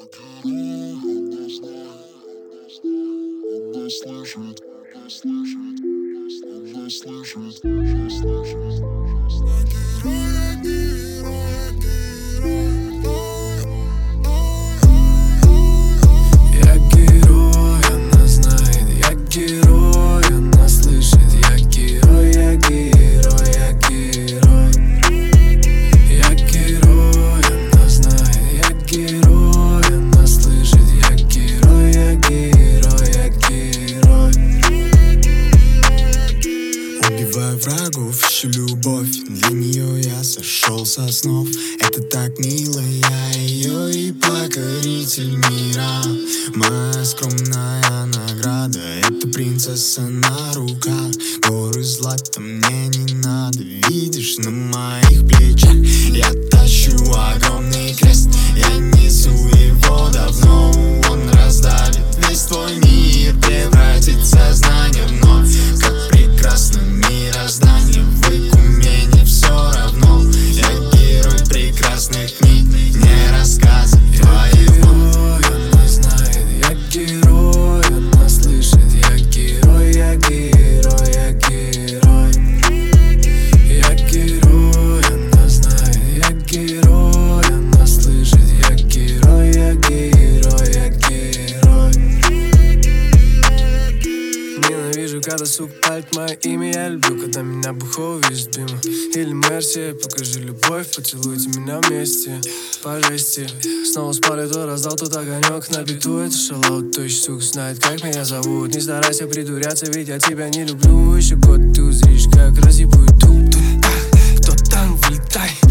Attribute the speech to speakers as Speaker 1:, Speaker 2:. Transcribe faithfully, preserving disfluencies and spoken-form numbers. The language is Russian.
Speaker 1: Она слышит, она слышит, она слышит, она слышит. Я герой, я герой, она знает, я герой, она слышит, я герой, я герой, я герой. Я герой, она знает, я герой, она слышит, я герой, я герой, я герой. Убиваю врагов, ищу любовь, для нее я сошел со снов. Это так мило, я ее и покоритель мира. Моя скромная награда — это принцесса на руках. Горы злата мне не надо, видишь, на моих плечах я тащу огромный крест. Я несу его давно, он раздавит весь твой мир, превратит сознание вновь. Как прекрасно мироздание, в икумене все равно. Я герой прекрасных книг, не рассказов твоих. Она знает, я герой, она слышит, я герой, я герой, я герой. Я герой, она знает, я герой, она слышит, я герой, я герой, я герой. Ненавижу, когда сука палит мое имя. Я люблю, когда меня бухого видит мимо. Или мерси, покажи любовь, поцелуйте меня вместе. По жести, снова спали, то раздал тот огонек на биту. Это шалаут, то есть сука знает, как меня зовут. Не старайся придуряться, ведь я тебя не люблю. Еще год ты узришь, как разъебу ютуб. Кто там, вылетай.